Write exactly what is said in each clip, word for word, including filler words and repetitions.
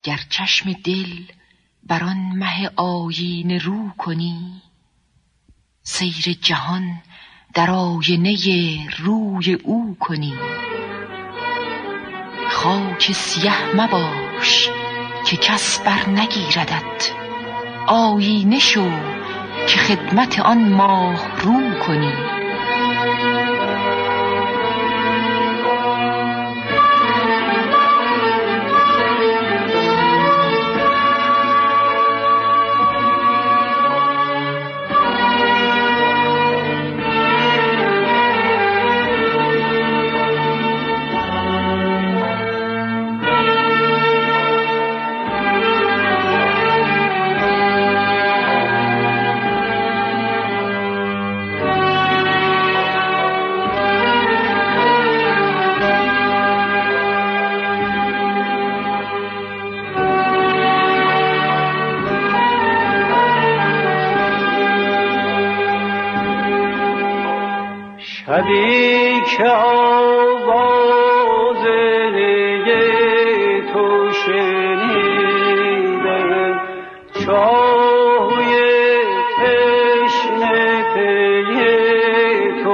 گر چشم دل بر آن مه آیینه رو کنی، سیر جهان در آینه روی او کنی. خاک سیه مباش که کس بر نگیردت، آیینه شو که خدمت آن ماه رو کنی. شبی که آواز نی تو شنیدم، چاهوی تشنه پی تو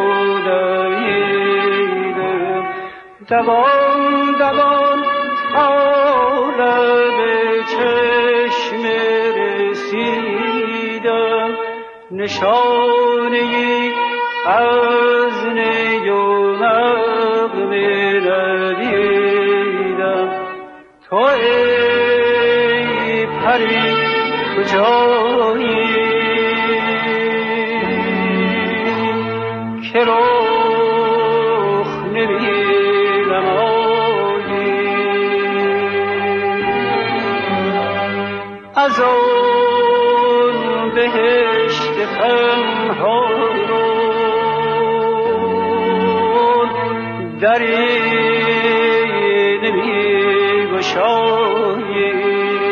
دویدم. دوان دوان تا لب چشم رسیدم، نشانه از نی و نغمه ندیدم. تو ای پری کجایی که رخ نبینم آیی؟ از آن بهشت غمها دری نمی گشایی.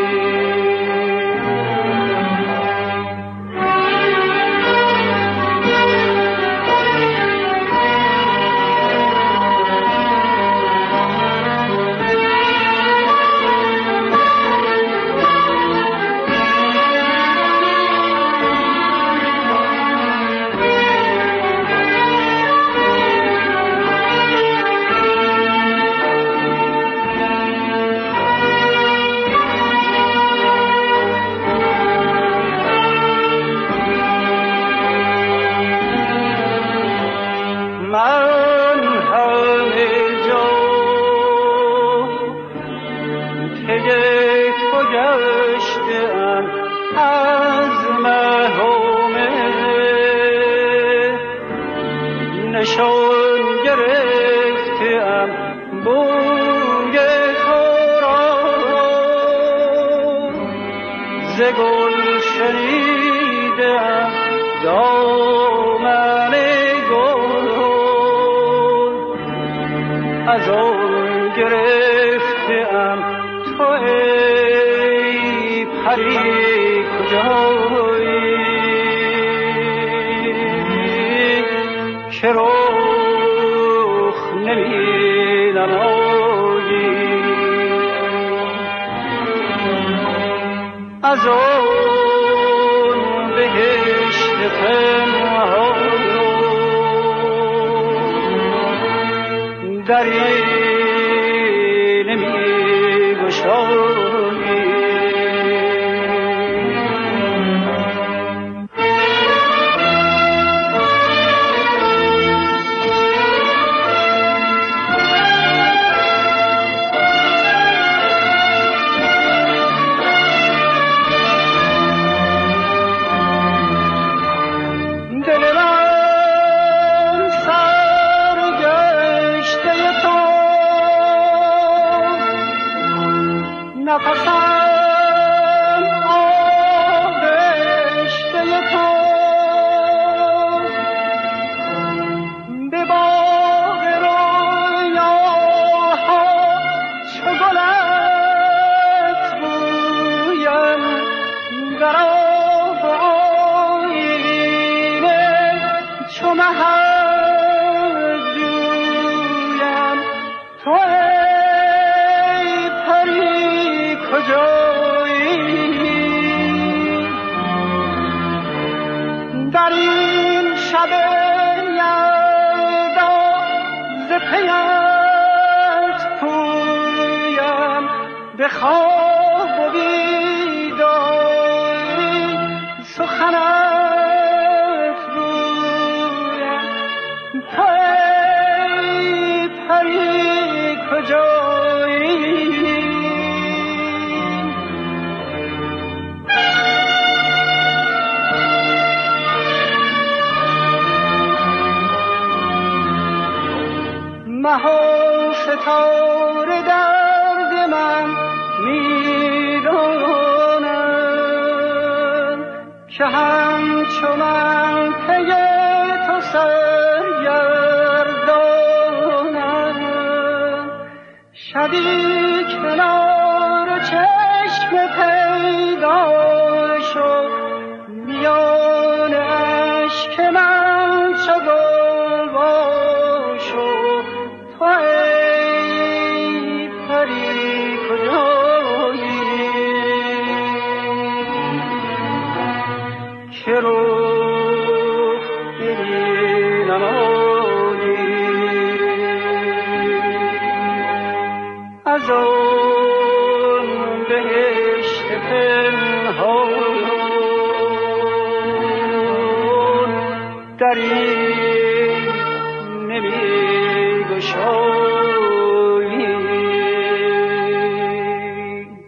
گل شنیدم دامن گل، از آن گرفتم. تو ای پری کجایی که رخ نبینم آیی؟ از آن بهشت پنهان دری نمی گشایی. تو ای پری کجا خواب بیداری سخنت گویم تو ای پری کجایی مها ستاره درد من میدانم که همچو من پی تو سرگردانم شبی کنار چشم پیدا شد میان اشک من چو گلبا شد تو ای پری کجایی که رخ دلی نمایی از آن بهشت پنهان در این